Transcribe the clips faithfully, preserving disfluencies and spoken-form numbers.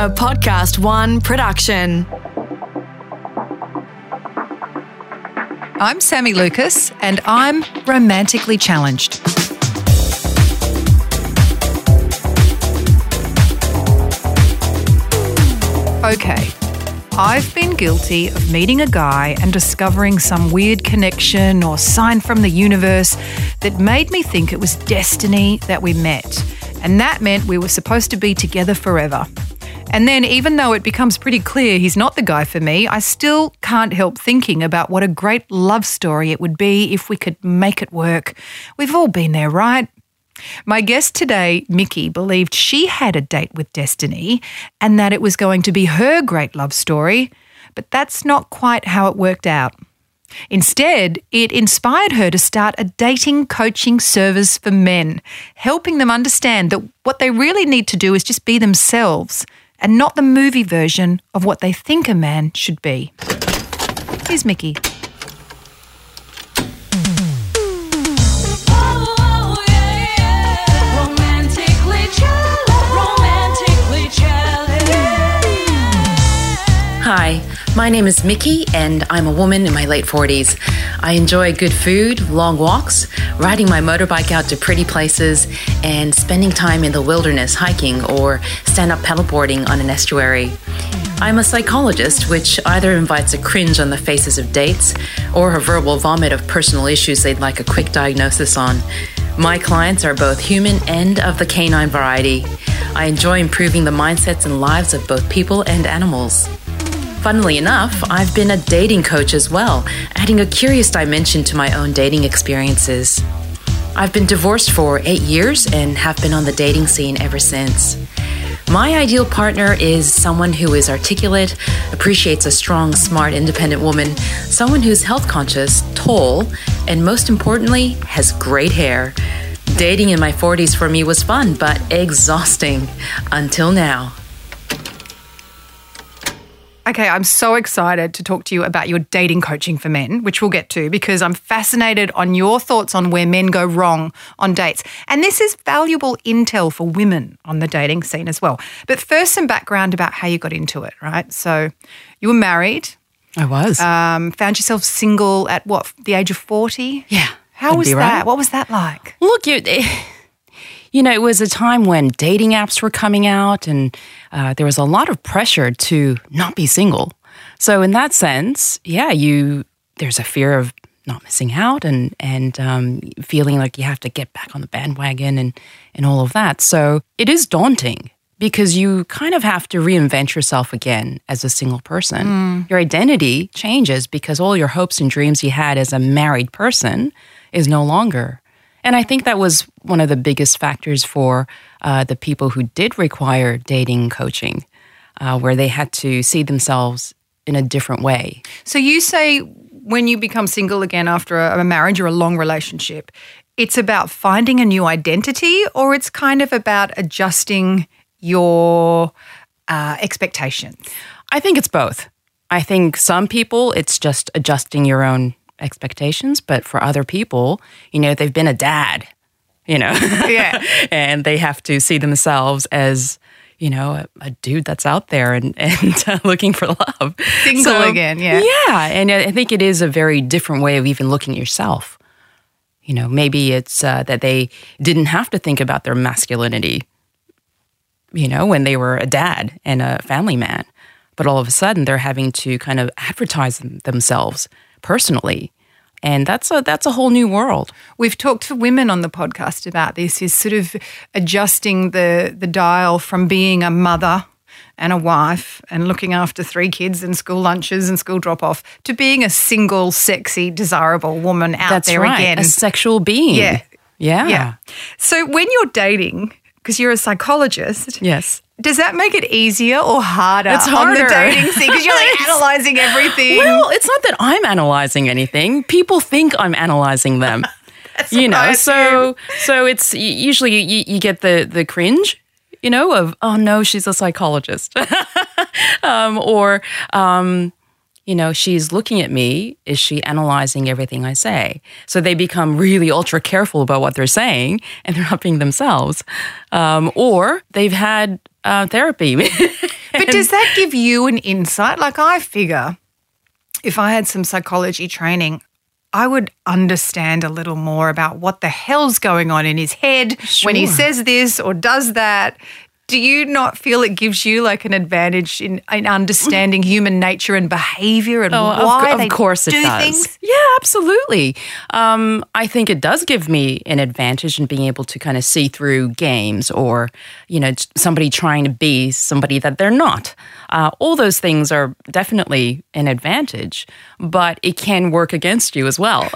A Podcast One production. I'm Sammy Lucas, and I'm romantically challenged. Okay, I've been guilty of meeting a guy and discovering some weird connection or sign from the universe that made me think it was destiny that we met, and that meant we were supposed to be together forever. And then, even though it becomes pretty clear he's not the guy for me, I still can't help thinking about what a great love story it would be if we could make it work. We've all been there, right? My guest today, Mickey, believed she had a date with destiny and that it was going to be her great love story, but that's not quite how it worked out. Instead, it inspired her to start a dating coaching service for men, helping them understand that what they really need to do is just be themselves and not the movie version of what they think a man should be. Here's Mickey. Hi, my name is Mickey and I'm a woman in my late forties. I enjoy good food, long walks, riding my motorbike out to pretty places, and spending time in the wilderness hiking or stand-up paddleboarding on an estuary. I'm a psychologist, which either invites a cringe on the faces of dates or a verbal vomit of personal issues they'd like a quick diagnosis on. My clients are both human and of the canine variety. I enjoy improving the mindsets and lives of both people and animals. Funnily enough, I've been a dating coach as well, adding a curious dimension to my own dating experiences. I've been divorced for eight years and have been on the dating scene ever since. My ideal partner is someone who is articulate, appreciates a strong, smart, independent woman, someone who's health conscious, tall, and most importantly, has great hair. Dating in my forties for me was fun, but exhausting. Until now. Okay, I'm so excited to talk to you about your dating coaching for men, which we'll get to, because I'm fascinated on your thoughts on where men go wrong on dates. And this is valuable intel for women on the dating scene as well. But first, some background about how you got into it, right? So you were married. I was. Um, found yourself single at what, the age of forty? Yeah. How was that? Right. What was that like? Look, you... You know, it was a time when dating apps were coming out and uh, there was a lot of pressure to not be single. So in that sense, yeah, you there's a fear of not missing out and and um, feeling like you have to get back on the bandwagon and, and all of that. So it is daunting because you kind of have to reinvent yourself again as a single person. Mm. Your identity changes because all your hopes and dreams you had as a married person is no longer. And I think that was one of the biggest factors for uh, the people who did require dating coaching, uh, where they had to see themselves in a different way. So you say when you become single again after a, a marriage or a long relationship, it's about finding a new identity, or it's kind of about adjusting your uh, expectations? I think it's both. I think some people, it's just adjusting your own expectations, but for other people, you know, they've been a dad, you know, yeah, and they have to see themselves as, you know, a, a dude that's out there and, and uh, looking for love. Single so, again, yeah. Yeah, and I think it is a very different way of even looking at yourself. You know, maybe it's uh, that they didn't have to think about their masculinity, you know, when they were a dad and a family man, but all of a sudden they're having to kind of advertise them, themselves personally. And that's a that's a whole new world. We've talked to women on the podcast about this, is sort of adjusting the, the dial from being a mother and a wife and looking after three kids and school lunches and school drop-off to being a single, sexy, desirable woman out that's there right. again. A sexual being. Yeah. Yeah. Yeah. So when you're dating, because you're a psychologist, yes, does that make it easier or harder, it's harder. on the dating scene? Because you're like analysing everything. Well, it's not that I'm analysing anything. People think I'm analysing them. That's you know, I so so it's usually you, you get the the cringe, you know, of, oh no, she's a psychologist. um, or, um, you know, she's looking at me. Is she analyzing everything I say? So they become really ultra careful about what they're saying and they're not being themselves. Um, or they've had uh, therapy. But does that give you an insight? Like, I figure if I had some psychology training, I would understand a little more about what the hell's going on in his head Sure. when he says this or does that. Do you not feel it gives you like an advantage in, in understanding human nature and behavior and Oh, why of, they of course it do does. things? Yeah, absolutely. Um, I think it does give me an advantage in being able to kind of see through games or, you know, somebody trying to be somebody that they're not. Uh, all those things are definitely an advantage, but it can work against you as well.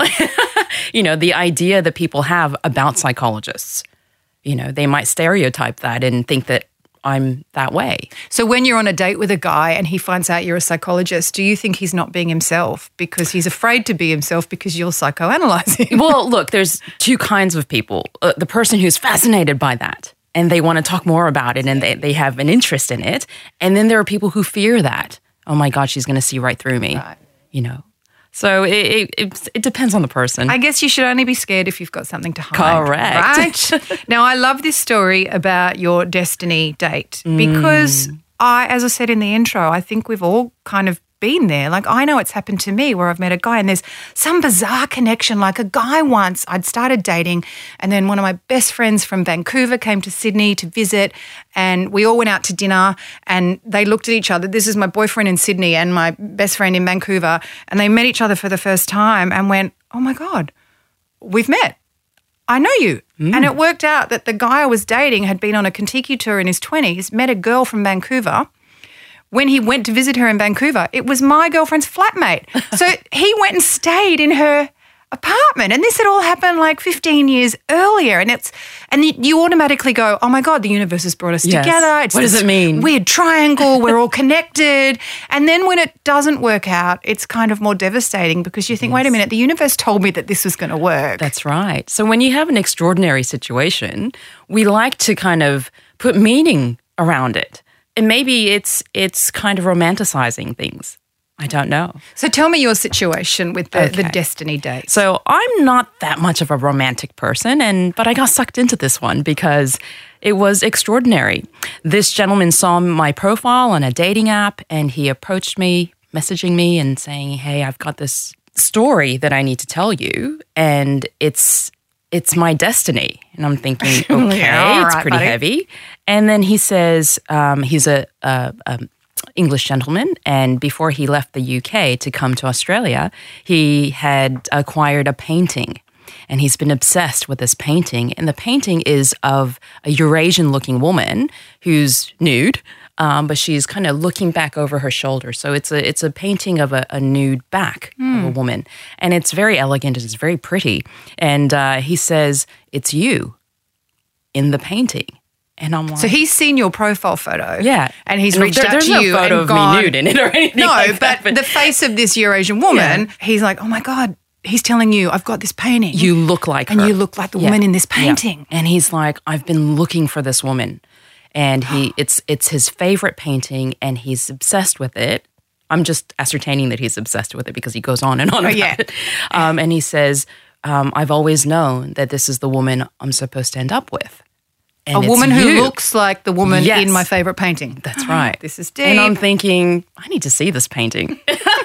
You know, the idea that people have about psychologists. You know, they might stereotype that and think that I'm that way. So when you're on a date with a guy and he finds out you're a psychologist, do you think he's not being himself because he's afraid to be himself because you're psychoanalyzing? Well, look, there's two kinds of people. Uh, the person who's fascinated by that and they want to talk more about it and they, they have an interest in it. And then there are people who fear that. Oh, my God, she's going to see right through me. Right. You know. So it, it it it depends on the person. I guess you should only be scared if you've got something to hide. Correct. Right? Now, I love this story about your destiny date because I, as I said in the intro, I think we've all kind of been there. Like, I know it's happened to me where I've met a guy and there's some bizarre connection. Like a guy once, I'd started dating and then one of my best friends from Vancouver came to Sydney to visit and we all went out to dinner and they looked at each other. This is my boyfriend in Sydney and my best friend in Vancouver, and they met each other for the first time and went, oh my God, we've met. I know you. Mm. And it worked out that the guy I was dating had been on a Kentucky tour in his twenties, met a girl from Vancouver. When he went to visit her in Vancouver, it was my girlfriend's flatmate. So he went and stayed in her apartment. And this had all happened like fifteen years earlier. And it's and you automatically go, oh my God, the universe has brought us Yes. together. It's What does this it mean? Weird triangle. We're all connected. And then when it doesn't work out, it's kind of more devastating because you think, wait a minute, the universe told me that this was going to work. That's right. So when you have an extraordinary situation, we like to kind of put meaning around it. And maybe it's it's kind of romanticizing things. I don't know. So tell me your situation with the, the Okay. destiny date. So I'm not that much of a romantic person, and but I got sucked into this one because it was extraordinary. This gentleman saw my profile on a dating app, and he approached me, messaging me and saying, hey, I've got this story that I need to tell you, and it's it's my destiny. And I'm thinking, okay, Yeah, all it's right, pretty buddy. heavy. And then he says um, he's a, a, a English gentleman, and before he left the U K to come to Australia, he had acquired a painting. And he's been obsessed with this painting. And the painting is of a Eurasian-looking woman who's nude, um, but she's kind of looking back over her shoulder. So it's a it's a painting of a, a nude back of a woman. And it's very elegant. It's very pretty. And uh, he says, it's you in the painting. And I'm like... So he's seen your profile photo. Yeah. And he's And reached there- out there's to no you photo and of gone, me nude in it or anything No, like but, that, the face of this Eurasian woman, Yeah. he's like, oh my God, he's telling you, I've got this painting. You look like And her. you look like the Yeah. woman in this Yeah. painting. And he's like, I've been looking for this woman. And he it's it's his favorite painting and he's obsessed with it. I'm just ascertaining that he's obsessed with it because he goes on and on about yeah. it. Um, and he says, um, I've always known that this is the woman I'm supposed to end up with. And A it's woman who you. looks like the woman Yes. in my favorite painting. That's right. This is deep. And I'm thinking, I need to see this painting.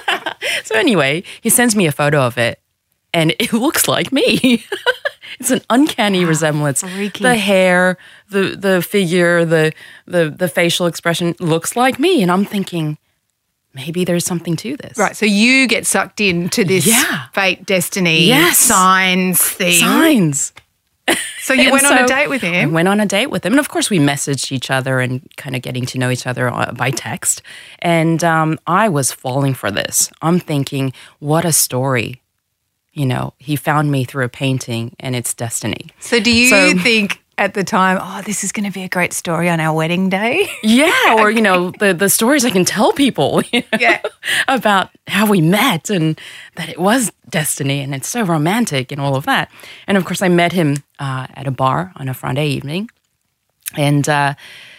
So anyway, he sends me a photo of it, and it looks like me. It's an uncanny resemblance. freaky. The hair, the the figure, the the the facial expression looks like me, and I'm thinking, maybe there's something to this. Right, so you get sucked into this Yeah. fate, destiny, Yes. signs thing. Signs. So you And went on a so date with I him. went on a date with him. And of course, we messaged each other and kind of getting to know each other uh, by text. And um, I was falling for this. I'm thinking, what a story. You know, he found me through a painting and it's destiny. So do you So- think at the time, oh, this is going to be a great story on our wedding day? Yeah, or, you know, the, the stories I can tell people you know, Yeah. about how we met and that it was destiny and it's so romantic and all of that. And of course, I met him uh, at a bar on a Friday evening. And uh,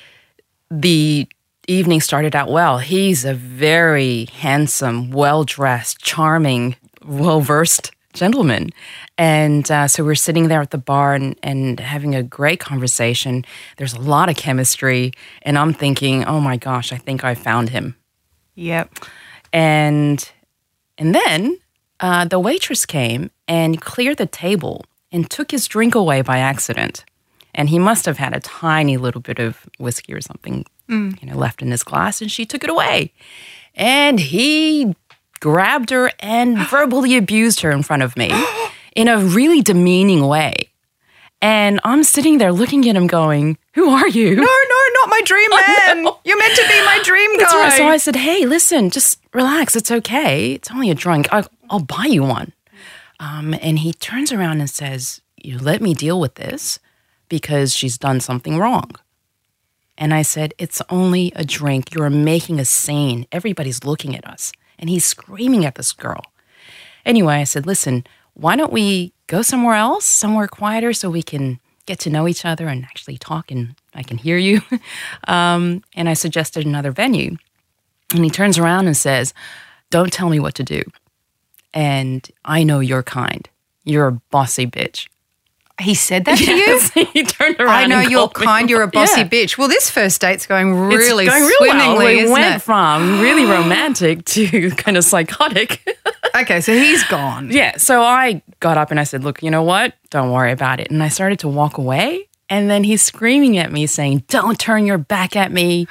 the evening started out well. He's a very handsome, well-dressed, charming, well-versed gentleman. And uh, so we're sitting there at the bar and, and having a great conversation. There's a lot of chemistry. And I'm thinking, oh my gosh, I think I found him. Yep. And, and then uh, the waitress came and cleared the table and took his drink away by accident. And he must have had a tiny little bit of whiskey or something mm. you know, left in his glass, and she took it away. And he grabbed her and verbally abused her in front of me in a really demeaning way. And I'm sitting there looking at him going, who are you? No, no, not my dream man. You're meant to be my dream guy. Right. So I said, hey, listen, just relax. It's okay. It's only a drink. I'll, I'll buy you one. Um, and he turns around and says, you let me deal with this because she's done something wrong. And I said, it's only a drink. You're making a scene. Everybody's looking at us. And he's screaming at this girl. Anyway, I said, listen, why don't we go somewhere else, somewhere quieter so we can get to know each other and actually talk and I can hear you. um, and I suggested another venue. And he turns around and says, don't tell me what to do. And I know you're kind. You're a bossy bitch. He said that to yes. you? He turned around. I know and you're kind, me. you're a bossy yeah. bitch. Well, this first date's going really it's going real swimmingly, well. We isn't went it? from really romantic to kind of psychotic. Okay, so he's gone. Yeah, so I got up and I said, look, you know what? Don't worry about it. And I started to walk away. And then he's screaming at me saying, don't turn your back at me.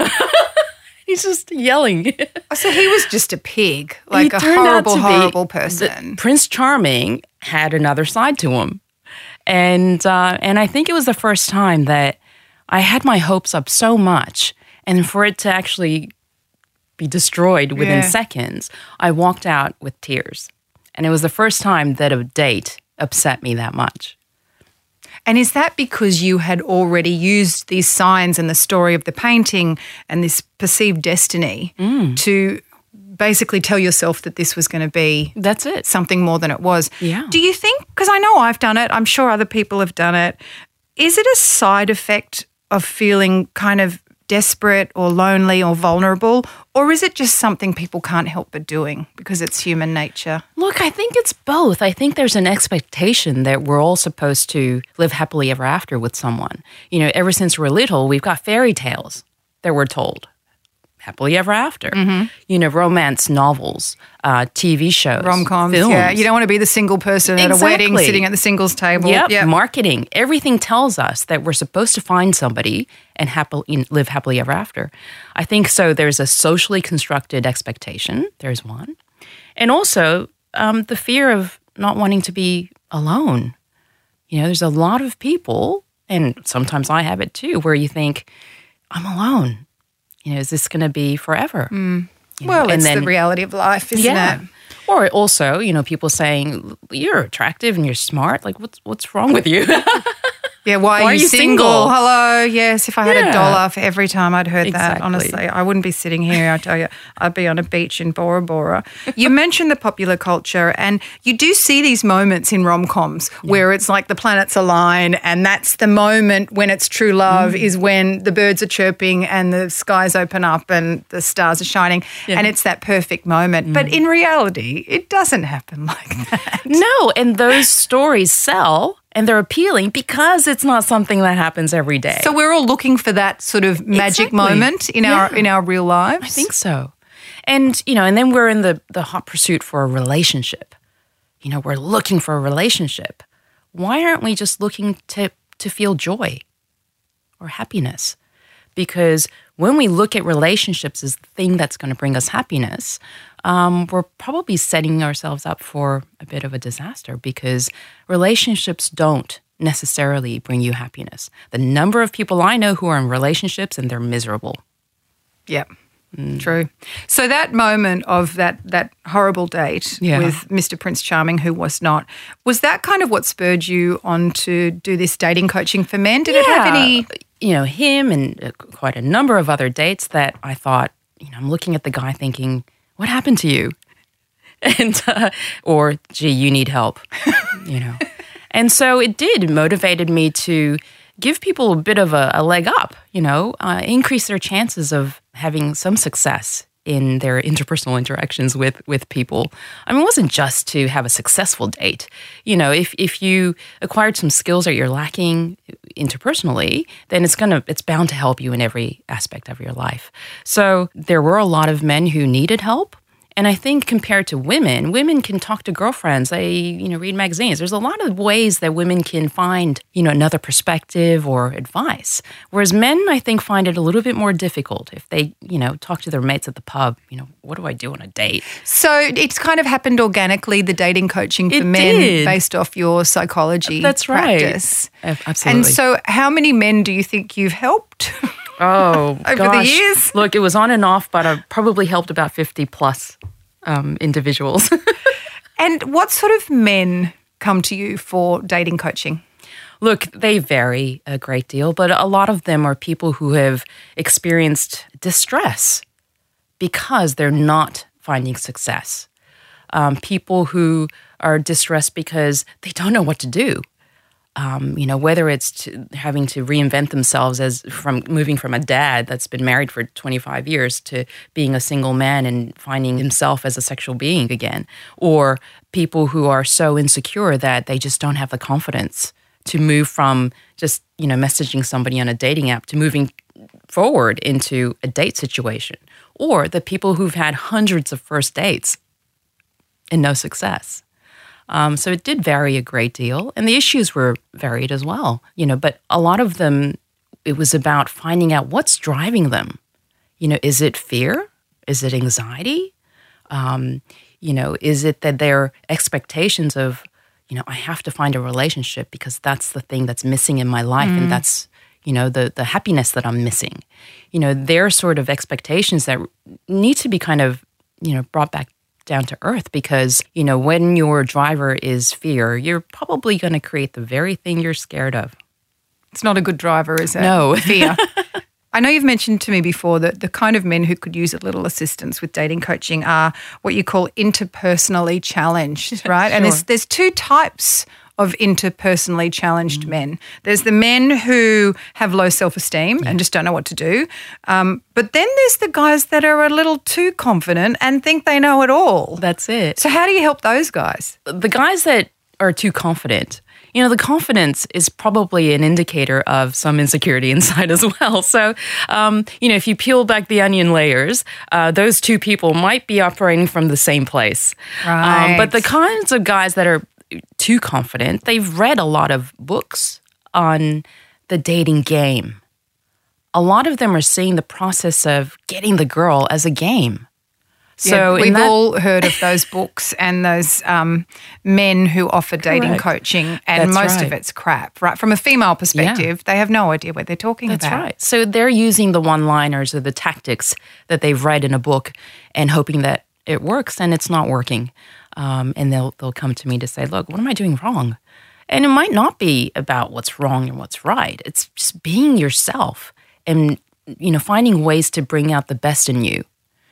He's just yelling. So he was just a pig, like he a turned horrible, out to horrible be, person. The, Prince Charming had another side to him. And uh, and I think it was the first time that I had my hopes up so much, and for it to actually be destroyed within yeah. seconds, I walked out with tears. And it was the first time that a date upset me that much. And is that because you had already used these signs and the story of the painting and this perceived destiny mm. to basically tell yourself that this was going to be That's it. something more than it was? Yeah. Do you think, because I know I've done it, I'm sure other people have done it, is it a side effect of feeling kind of desperate or lonely or vulnerable, or is it just something people can't help but doing because it's human nature? Look, I think it's both. I think there's an expectation that we're all supposed to live happily ever after with someone. You know, ever since we're little, we've got fairy tales that we're told. Happily ever after. Mm-hmm. You know, romance novels, uh, T V shows, rom-coms. films. Yeah, you don't want to be the single person at exactly. a wedding sitting at the singles table. Yep. yep. Marketing. Everything tells us that we're supposed to find somebody and happily live happily ever after. I think so. There's a socially constructed expectation. There's one. And also um, the fear of not wanting to be alone. You know, there's a lot of people, and sometimes I have it too, where you think, I'm alone. You know, is this going to be forever? Mm. You Well, know, it's then, the reality of life, isn't yeah. it? Or also, you know, people saying, you're attractive and you're smart. Like, what's what's wrong with you? Yeah, why, Why are you, single? single? Hello, yes, if I had Yeah. a dollar for every time I'd heard that, Exactly. honestly, I wouldn't be sitting here, I tell you. I'd be on a beach in Bora Bora. You mentioned the popular culture, and you do see these moments in rom-coms yeah. where it's like the planets align, and that's the moment when it's true love mm. is when the birds are chirping and the skies open up and the stars are shining, yeah. and it's that perfect moment. Mm. But in reality, it doesn't happen like that. No, and those stories sell. And they're appealing because it's not something that happens every day. So we're all looking for that sort of magic exactly. moment in yeah. our in our real lives? I think so. And, you know, and then we're in the, the hot pursuit for a relationship. You know, we're looking for a relationship. Why aren't we just looking to, to feel joy or happiness? Because when we look at relationships as the thing that's going to bring us happiness, um, we're probably setting ourselves up for a bit of a disaster because relationships don't necessarily bring you happiness. The number of people I know who are in relationships and they're miserable. Yep. Mm. True. So that moment of that that horrible date yeah. with Mister Prince Charming, who was not, was that kind of what spurred you on to do this dating coaching for men? Did yeah. it have any... You know, him and uh, quite a number of other dates that I thought, you know, I'm looking at the guy thinking, what happened to you? And, uh, or, gee, you need help, you know. And so it did motivated me to give people a bit of a, a leg up, you know, uh, increase their chances of having some success in their interpersonal interactions with with people. I mean, it wasn't just to have a successful date. You know, if if you acquired some skills that you're lacking interpersonally, then it's gonna it's bound to help you in every aspect of your life. So there were a lot of men who needed help. And I think compared to women, women can talk to girlfriends. They, you know, read magazines. There's a lot of ways that women can find, you know, another perspective or advice. Whereas men, I think, find it a little bit more difficult if they, you know, talk to their mates at the pub. You know, what do I do on a date? So it's kind of happened organically, the dating coaching for It men did. based off your psychology That's right. practice. Uh, Absolutely. And so how many men do you think you've helped? Oh, Over gosh. the years? Look, it was on and off, but I've probably helped about fifty plus um, individuals. And what sort of men come to you for dating coaching? Look, they vary a great deal, but a lot of them are people who have experienced distress because they're not finding success. Um, people who are distressed because they don't know what to do. Um, you know, whether it's to having to reinvent themselves as from moving from a dad that's been married for twenty-five years to being a single man and finding himself as a sexual being again, or people who are so insecure that they just don't have the confidence to move from just, you know, messaging somebody on a dating app to moving forward into a date situation, or the people who've had hundreds of first dates and no success. Um, so it did vary a great deal, and the issues were varied as well. You know, but a lot of them, it was about finding out what's driving them. You know, is it fear? Is it anxiety? Um, you know, is it that their expectations of, you know, I have to find a relationship because that's the thing that's missing in my life, mm. and that's, you know, the the happiness that I'm missing. You know, their sort of expectations that need to be kind of, you know, brought back down to earth, because, you know, when your driver is fear, you're probably going to create the very thing you're scared of. It's not a good driver, is it? No. Fear. I know you've mentioned to me before that the kind of men who could use a little assistance with dating coaching are what you call interpersonally challenged, right? Sure. And there's there's two types of interpersonally challenged mm. men. There's the men who have low self-esteem yeah. and just don't know what to do. Um, but then there's the guys that are a little too confident and think they know it all. That's it. So how do you help those guys? The guys that are too confident, you know, the confidence is probably an indicator of some insecurity inside as well. So, um, you know, if you peel back the onion layers, uh, those two people might be operating from the same place. Right. Um, but the kinds of guys that are too confident, they've read a lot of books on the dating game. A lot of them are seeing the process of getting the girl as a game. So yeah, we've that, all heard of those books and those um, men who offer dating Correct. coaching, and That's most right. of it's crap, right? From a female perspective, yeah. they have no idea what they're talking That's about. That's right. So they're using the one-liners or the tactics that they've read in a book and hoping that it works, and it's not working. Um, and they'll they'll come to me to say, look, what am I doing wrong? And it might not be about what's wrong and what's right. It's just being yourself and, you know, finding ways to bring out the best in you.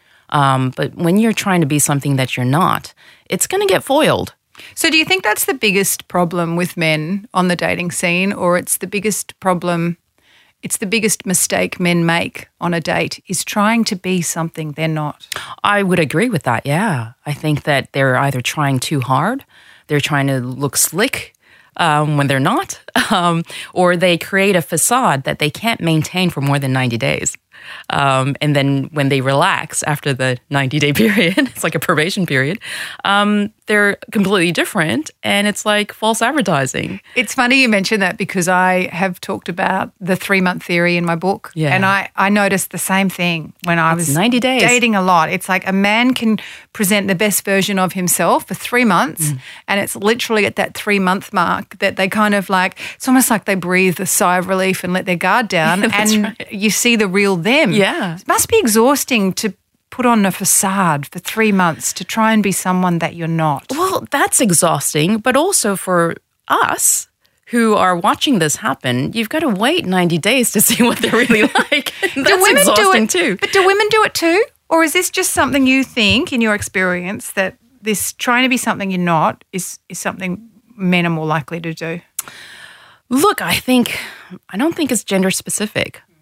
Um, but when you're trying to be something that you're not, it's going to get foiled. So do you think that's the biggest problem with men on the dating scene, or it's the biggest problem, it's the biggest mistake men make on a date is trying to be something they're not? I would agree with that, yeah. I think that they're either trying too hard, they're trying to look slick um, when they're not, um, or they create a facade that they can't maintain for more than ninety days. Um, and then when they relax after the ninety-day period, it's like a probation period, um, they're completely different, and it's like false advertising. It's funny you mention that because I have talked about the three-month theory in my book, yeah. and I, I noticed the same thing when I That's was ninety days. dating a lot. It's like a man can present the best version of himself for three months, mm. and it's literally at that three-month mark that they kind of like, it's almost like they breathe a sigh of relief and let their guard down, yeah, and right. you see the real them. Yeah. It must be exhausting to put on a facade for three months to try and be someone that you're not. Well, that's exhausting, but also for us who are watching this happen, you've got to wait ninety days to see what they're really like. That's do women exhausting do it, too. But do women do it too? Or is this just something you think in your experience that this trying to be something you're not is, is something men are more likely to do? Look, I think, I don't think it's gender specific.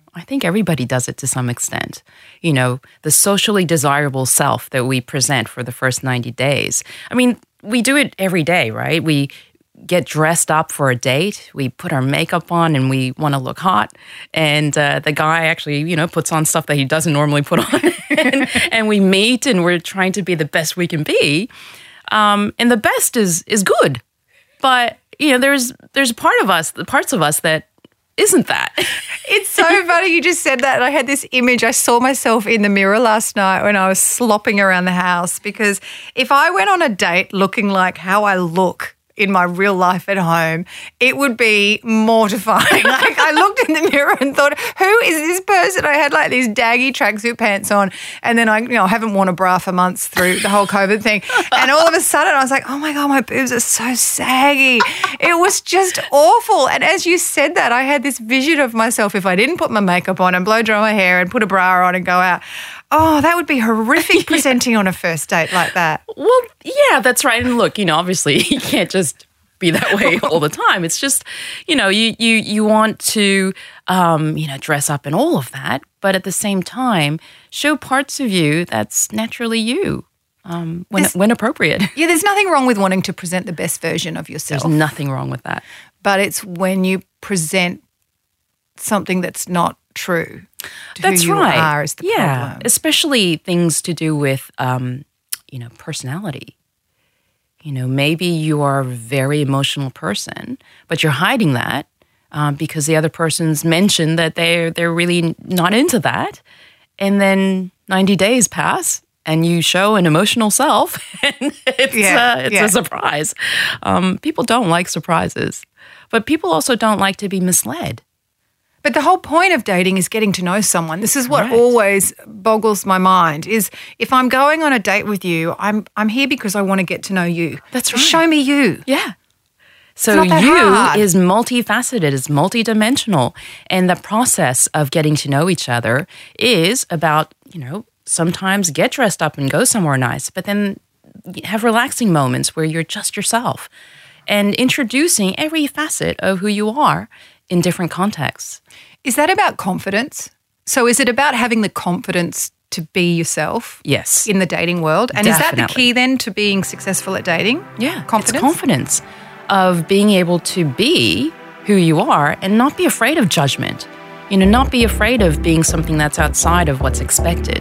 I think everybody does it to some extent. You know, the socially desirable self that we present for the first ninety days. I mean, we do it every day, right? We get dressed up for a date. We put our makeup on and we want to look hot. And uh, the guy actually, you know, puts on stuff that he doesn't normally put on. and, and we meet and we're trying to be the best we can be. Um, and the best is is good. But, you know, there's there's a part of us, the parts of us that isn't that. It's so funny you just said that. And I had this image. I saw myself in the mirror last night when I was slopping around the house, because if I went on a date looking like how I look in my real life at home, it would be mortifying. Like, I looked in the mirror and thought, who is this person? I had like these daggy tracksuit pants on, and then I, you know, haven't worn a bra for months through the whole COVID thing. And all of a sudden I was like, oh my God, my boobs are so saggy. It was just awful. And as you said that, I had this vision of myself if I didn't put my makeup on and blow dry my hair and put a bra on and go out. Oh, that would be horrific presenting on a first date like that. Well, yeah, that's right. And look, you know, obviously you can't just be that way all the time. It's just, you know, you you you want to, um, you know, dress up and all of that, but at the same time, show parts of you that's naturally you um, when when appropriate. Yeah, there's nothing wrong with wanting to present the best version of yourself. There's nothing wrong with that. But it's when you present something that's not true to That's who you right. are is the yeah. problem. Especially things to do with, um, you know, personality. You know, maybe you are a very emotional person, but you're hiding that um, because the other person's mentioned that they're they're really not into that, and then ninety days pass and you show an emotional self, and it's Yeah, uh, it's yeah. a surprise. Um, people don't like surprises, but people also don't like to be misled. But the whole point of dating is getting to know someone. This is what Right. always boggles my mind is if I'm going on a date with you, I'm I'm here because I want to get to know you. That's So right. show me you. Yeah. So not that you hard. is multifaceted, is multidimensional. And the process of getting to know each other is about, you know, sometimes get dressed up and go somewhere nice, but then have relaxing moments where you're just yourself and introducing every facet of who you are in different contexts. Is that about confidence? So is it about having the confidence to be yourself Yes. in the dating world? And is that the Definitely. key then to being successful at dating? Yeah. Confidence? It's confidence of being able to be who you are and not be afraid of judgment. You know, not be afraid of being something that's outside of what's expected.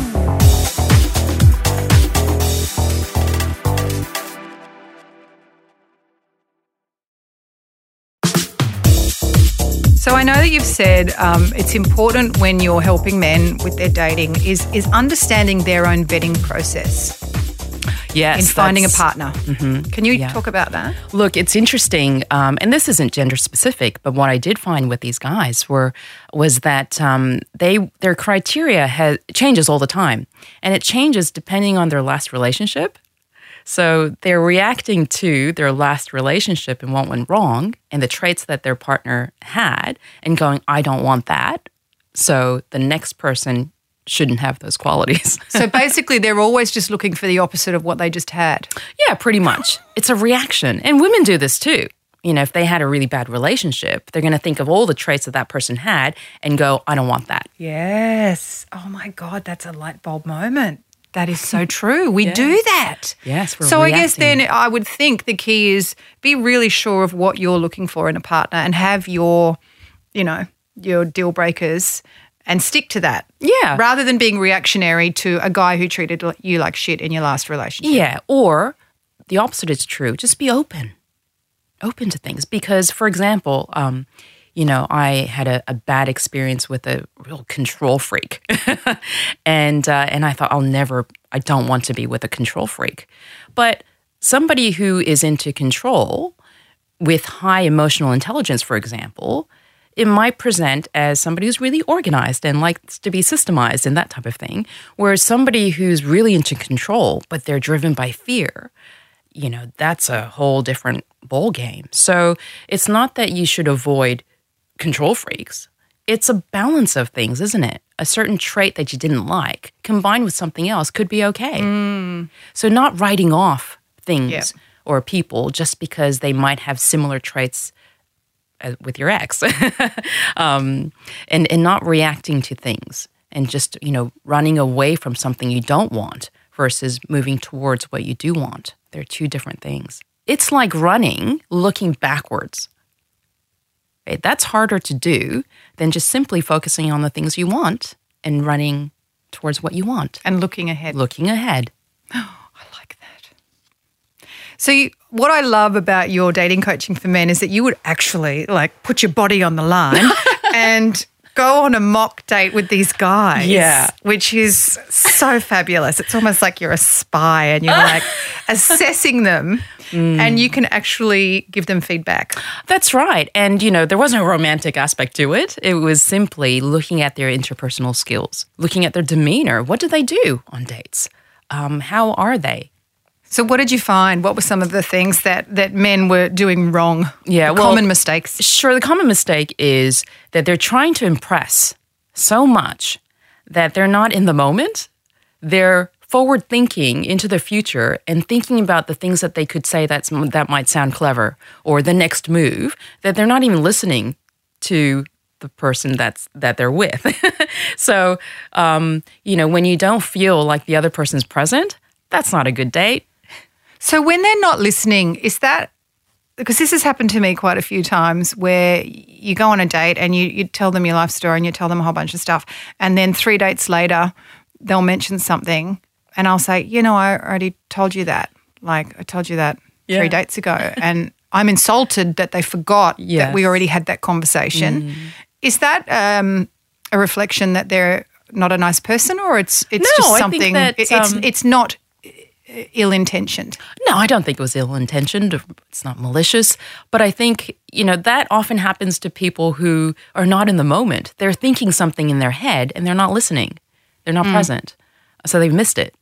So I know that you've said um, it's important when you're helping men with their dating is is understanding their own vetting process Yes. in finding a that's- partner. Can you Yeah. talk about that? Look, it's interesting, um, and this isn't gender specific, but what I did find with these guys were was that um, they their criteria has changes all the time, and it changes depending on their last relationship. So they're reacting to their last relationship and what went wrong, and the traits that their partner had, and going, "I don't want that." So the next person shouldn't have those qualities. So basically, they're always just looking for the opposite of what they just had. Yeah, pretty much. It's a reaction. And women do this too. You know, if they had a really bad relationship, they're going to think of all the traits that that person had and go, I don't want that. Yes. Oh my God, that's a light bulb moment. That is so true. We do that. Yes, we're So I guess reacting. then I would think the key is be really sure of what you're looking for in a partner and have your, you know, your deal breakers and stick to that. Yeah. Rather than being reactionary to a guy who treated you like shit in your last relationship. Yeah. Or the opposite is true. Just be open. Open to things. Because, for example, um, you know, I had a, a bad experience with a real control freak. and uh, and I thought, I'll never, I don't want to be with a control freak. But somebody who is into control with high emotional intelligence, for example, it might present as somebody who's really organized and likes to be systemized and that type of thing. Whereas somebody who's really into control, but they're driven by fear, you know, that's a whole different ball game. So it's not that you should avoid control freaks. It's a balance of things, isn't it? A certain trait that you didn't like combined with something else could be okay. Mm. So not writing off things Yeah. or people just because they might have similar traits uh, with your ex, um, and and not reacting to things, and just you know running away from something you don't want versus moving towards what you do want. They're two different things. It's like running, looking backwards. Right? That's harder to do than just simply focusing on the things you want and running towards what you want. And looking ahead. Looking ahead. Oh, I like that. So you, what I love about your dating coaching for men is that you would actually like put your body on the line and go on a mock date with these guys. Yeah. Which is so fabulous. It's almost like you're a spy and you're like assessing them mm. and you can actually give them feedback. That's right. And, you know, there wasn't a romantic aspect to it. It was simply looking at their interpersonal skills, looking at their demeanor. What do they do on dates? Um, how are they? So what did you find? What were some of the things that, that men were doing wrong? Yeah, the well, common mistakes. Sure, the common mistake is that they're trying to impress so much that they're not in the moment. They're forward thinking into the future and thinking about the things that they could say that's, that might sound clever or the next move, that they're not even listening to the person that's that they're with. So, um, you know, when you don't feel like the other person's present, that's not a good date. So when they're not listening, is that, because this has happened to me quite a few times where you go on a date and you, you tell them your life story and you tell them a whole bunch of stuff and then three dates later they'll mention something and I'll say, you know, I already told you that. Like I told you that yeah. three dates ago and I'm insulted that they forgot yes. that we already had that conversation. Mm. Is that um, a reflection that they're not a nice person or it's it's no, just I something, think that, it's, um, it's not ill-intentioned? No, I don't think it was ill-intentioned. It's not malicious. But I think, you know, that often happens to people who are not in the moment. They're thinking something in their head and they're not listening. They're not mm. present. So they've missed it.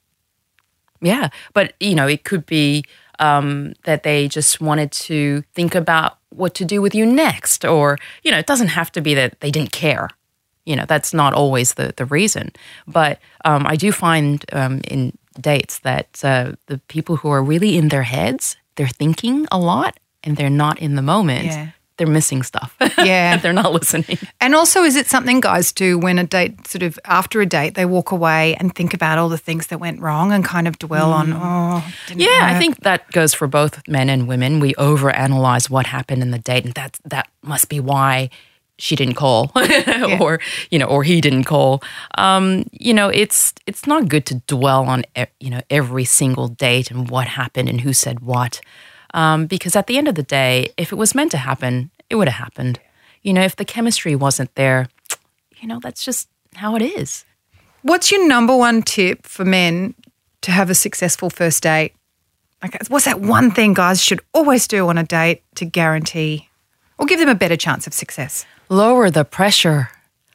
Yeah. But, you know, it could be um, that they just wanted to think about what to do with you next. Or, you know, it doesn't have to be that they didn't care. You know, that's not always the, the reason. But um, I do find um, in dates that uh, the people who are really in their heads, they're thinking a lot and they're not in the moment. Yeah. They're missing stuff. Yeah. They're not listening. And also, is it something guys do when a date, sort of after a date, they walk away and think about all the things that went wrong and kind of dwell mm. on, oh, didn't Yeah, know. I think that goes for both men and women. We overanalyze what happened in the date and that that must be why she didn't call yeah. or, you know, or he didn't call. Um, you know, it's it's not good to dwell on, you know, every single date and what happened and who said what. Um, because at the end of the day, if it was meant to happen, it would have happened. You know, if the chemistry wasn't there, you know, that's just how it is. What's your number one tip for men to have a successful first date? Like, what's that one thing guys should always do on a date to guarantee or give them a better chance of success? Lower the pressure.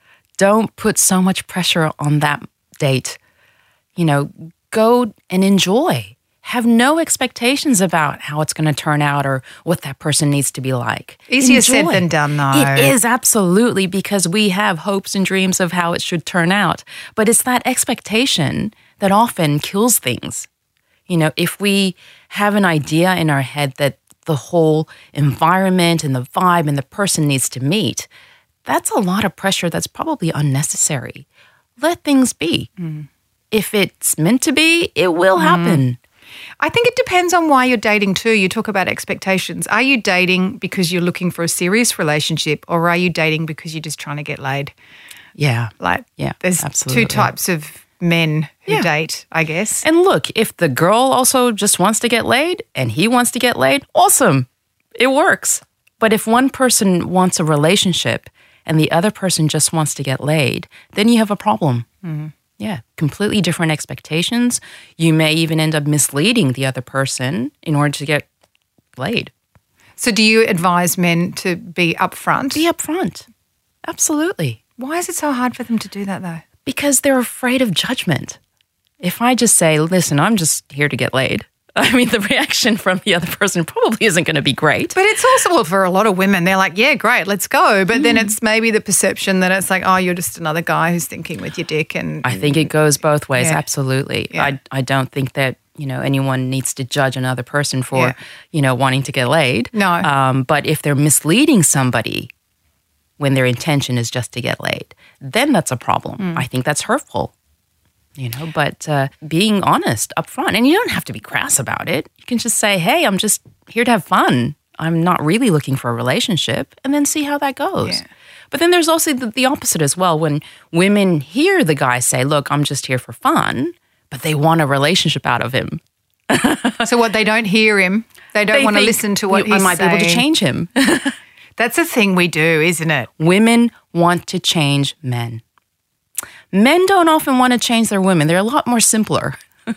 Don't put so much pressure on that date. You know, go and enjoy. Have no expectations about how it's going to turn out or what that person needs to be like. Easier Enjoy. said than done, though. It is, absolutely, because we have hopes and dreams of how it should turn out. But it's that expectation that often kills things. You know, if we have an idea in our head that the whole environment and the vibe and the person needs to meet, that's a lot of pressure that's probably unnecessary. Let things be. Mm. If it's meant to be, it will mm. happen. I think it depends on why you're dating too. You talk about expectations. Are you dating because you're looking for a serious relationship or are you dating because you're just trying to get laid? Yeah. Like, yeah, there's absolutely. two types of men who yeah. date, I guess. And look, if the girl also just wants to get laid and he wants to get laid, awesome. It works. But if one person wants a relationship and the other person just wants to get laid, then you have a problem. Mm-hmm. Yeah, completely different expectations. You may even end up misleading the other person in order to get laid. So do you advise men to be upfront? Be upfront. Absolutely. Why is it so hard for them to do that though? Because they're afraid of judgment. If I just say, listen, I'm just here to get laid, I mean, the reaction from the other person probably isn't going to be great. But it's also for a lot of women, they're like, yeah, great, let's go. But mm. then it's maybe the perception that it's like, oh, you're just another guy who's thinking with your dick. And I think it goes both ways, yeah. absolutely. Yeah. I, I don't think that you know, anyone needs to judge another person for, Yeah. you know, wanting to get laid. No. Um, but if they're misleading somebody when their intention is just to get laid, then that's a problem. Mm. I think that's hurtful. You know, but uh, being honest up front, and you don't have to be crass about it. You can just say, hey, I'm just here to have fun. I'm not really looking for a relationship, and then see how that goes. Yeah. But then there's also the, the opposite as well. When women hear the guy say, look, I'm just here for fun, but they want a relationship out of him. So what, they don't hear him? They don't They want to think, listen to what I he's might saying? be able to change him. That's a thing we do, isn't it? Women want to change men. Men don't often want to change their women. They're a lot more simpler.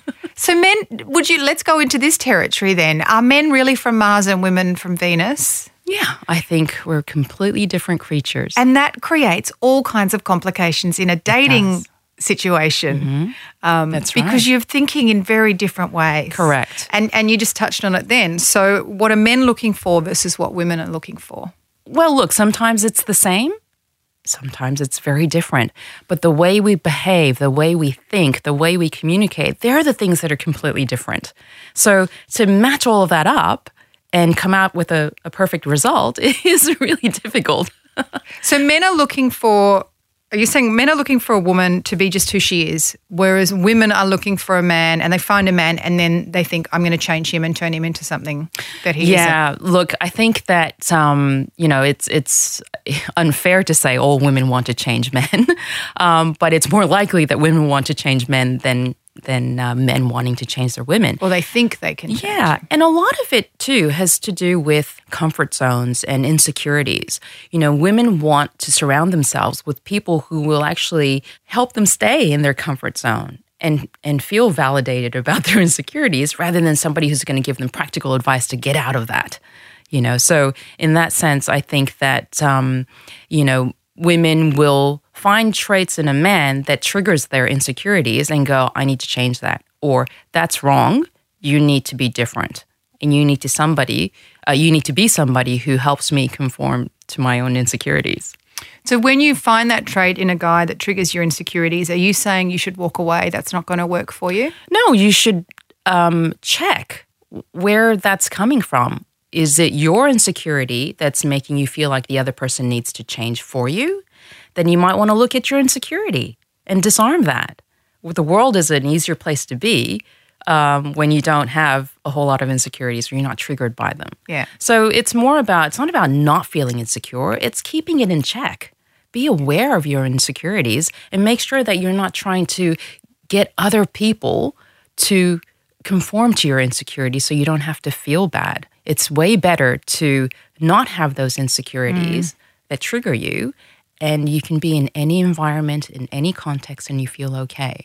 So men, would you, let's go into this territory then. Are men really from Mars and women from Venus? Yeah, I think we're completely different creatures. And that creates all kinds of complications in a dating situation. Mm-hmm. Um, That's right. because you're thinking in very different ways. Correct. And and you just touched on it then. So what are men looking for versus what women are looking for? Well, look, sometimes it's the same. Sometimes it's very different. But the way we behave, the way we think, the way we communicate, they're the things that are completely different. So to match all of that up and come out with a, a perfect result is really difficult. So men are looking for, are you saying men are looking for a woman to be just who she is, whereas women are looking for a man and they find a man and then they think, I'm going to change him and turn him into something that he isn't? Yeah, look, I think that, um, you know, it's it's unfair to say all women want to change men, um, but it's more likely that women want to change men than than uh, men wanting to change their women. Or they think they can change. Yeah, and a lot of it too has to do with comfort zones and insecurities. You know, women want to surround themselves with people who will actually help them stay in their comfort zone and and feel validated about their insecurities rather than somebody who's going to give them practical advice to get out of that. You know, so in that sense, I think that, um, you know, women will find traits in a man that triggers their insecurities and go, I need to change that. Or that's wrong. You need to be different. And you need to somebody, uh, you need to be somebody who helps me conform to my own insecurities. So when you find that trait in a guy that triggers your insecurities, are you saying you should walk away? That's not going to work for you? No, you should um, check where that's coming from. Is it your insecurity that's making you feel like the other person needs to change for you? Then you might want to look at your insecurity and disarm that. The world is an easier place to be um, when you don't have a whole lot of insecurities or you're not triggered by them. Yeah. So it's more about, it's not about not feeling insecure, it's keeping it in check. Be aware of your insecurities and make sure that you're not trying to get other people to conform to your insecurities so you don't have to feel bad. It's way better to not have those insecurities mm. that trigger you, and you can be in any environment, in any context, and you feel okay.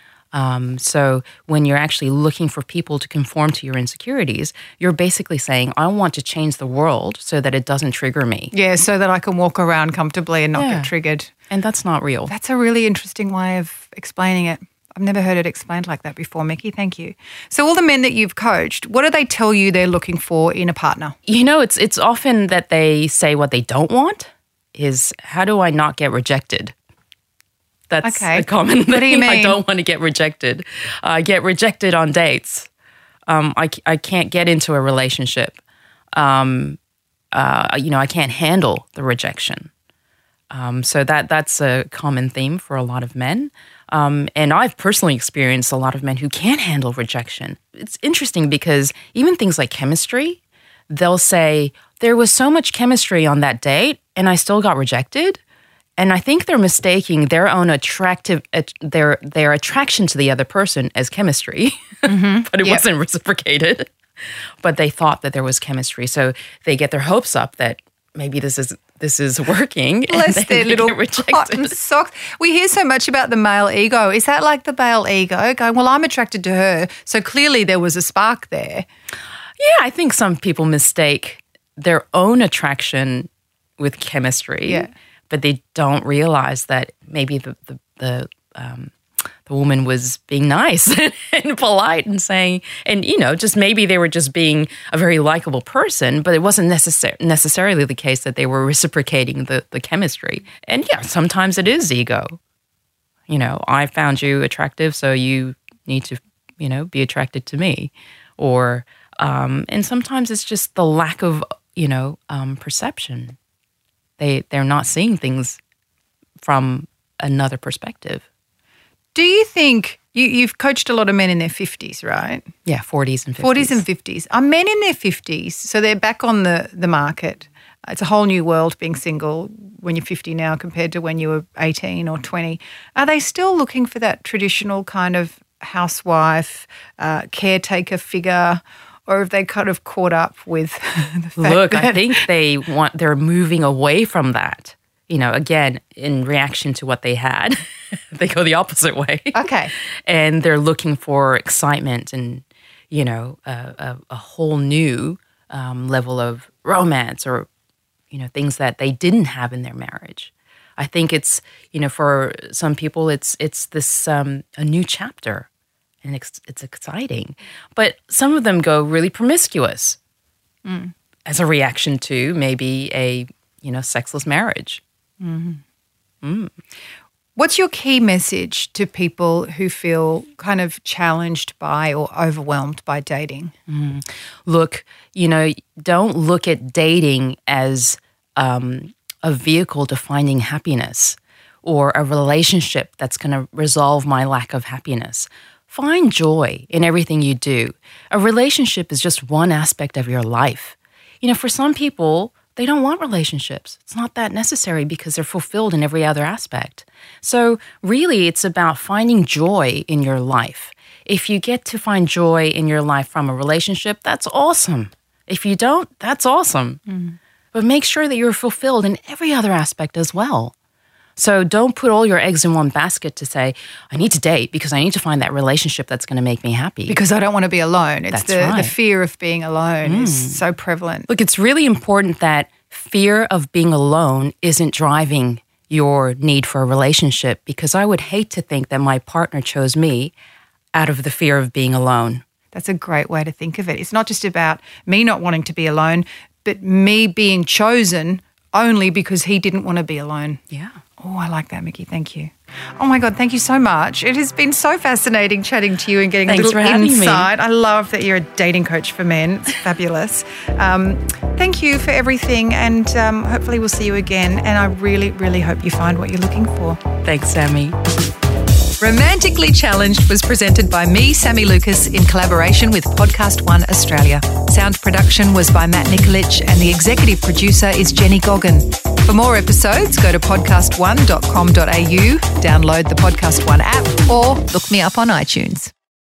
Um, so when you're actually looking for people to conform to your insecurities, you're basically saying, I want to change the world so that it doesn't trigger me. Yeah, so that I can walk around comfortably and not Yeah. get triggered. And that's not real. That's a really interesting way of explaining it. I've never heard it explained like that before, Mickey. Thank you. So all the men that you've coached, what do they tell you they're looking for in a partner? You know, it's it's often that they say what they don't want is, how do I not get rejected? That's Okay. a common thing. What do you I mean? don't want to get rejected. I get rejected on dates. Um, I, I can't get into a relationship. Um, uh, you know, I can't handle the rejection. Um, so that that's a common theme for a lot of men. Um, and I've personally experienced a lot of men who can't handle rejection. It's interesting because even things like chemistry, they'll say, there was so much chemistry on that date and I still got rejected. And I think they're mistaking their own attractive, uh, their their attraction to the other person as chemistry, mm-hmm. but it Yep. wasn't reciprocated. But they thought that there was chemistry, so they get their hopes up that maybe this is this is working. and Bless then their they little get rejected. cotton socks. We hear so much about the male ego. Is that like the male ego going, well, I'm attracted to her, so clearly there was a spark there? Yeah, I think some people mistake their own attraction with chemistry, Yeah. but they don't realize that maybe the the the, um, the woman was being nice and polite and saying, and you know, just maybe they were just being a very likable person, but it wasn't necessar- necessarily the case that they were reciprocating the the chemistry. And yeah, sometimes it is ego. You know, I found you attractive, so you need to you know, be attracted to me. Or, um, and sometimes it's just the lack of, you know, um, perception. They, they're not seeing things from another perspective. Do you think, you, you've coached a lot of men in their fifties, right? Yeah, forties and fifties. forties and fifties. Are men in their fifties, so they're back on the, the market. It's a whole new world being single when you're fifty now compared to when you were eighteen or twenty. Are they still looking for that traditional kind of housewife, uh, caretaker figure, or have they kind of caught up with the fact Look, that... I think they want, they're moving away from that. You know, again, in reaction to what they had, they go the opposite way. Okay. And they're looking for excitement and, you know, a, a, a whole new um, level of romance or, you know, things that they didn't have in their marriage. I think it's, you know, for some people, it's it's this um, a new chapter, and it's, it's exciting. But some of them go really promiscuous mm. as a reaction to maybe a, you know, sexless marriage. Mm-hmm. Mm. What's your key message to people who feel kind of challenged by or overwhelmed by dating? Mm. Look, you know, don't look at dating as um, a vehicle to finding happiness or a relationship that's going to resolve my lack of happiness. Find joy in everything you do. A relationship is just one aspect of your life. You know, for some people, they don't want relationships. It's not that necessary because they're fulfilled in every other aspect. So really, it's about finding joy in your life. If you get to find joy in your life from a relationship, that's awesome. If you don't, that's awesome. Mm. But make sure that you're fulfilled in every other aspect as well. So don't put all your eggs in one basket to say, I need to date because I need to find that relationship that's going to make me happy. Because I don't want to be alone. It's that's the, right. the fear of being alone mm. is so prevalent. Look, it's really important that fear of being alone isn't driving your need for a relationship, because I would hate to think that my partner chose me out of the fear of being alone. That's a great way to think of it. It's not just about me not wanting to be alone, but me being chosen only because he didn't want to be alone. Yeah. Oh, I like that, Mickey. Thank you. Oh, my God, thank you so much. It has been so fascinating chatting to you and getting Thanks a little for insight. I love that you're a dating coach for men. It's fabulous. Um, thank you for everything, and um, hopefully we'll see you again. And I really, really hope you find what you're looking for. Thanks, Sammy. Romantically Challenged was presented by me, Sammy Lucas, in collaboration with Podcast One Australia. Sound production was by Matt Nikolic, and the executive producer is Jenny Goggin. For more episodes, go to podcast one dot com dot a u, download the Podcast One app, or look me up on iTunes.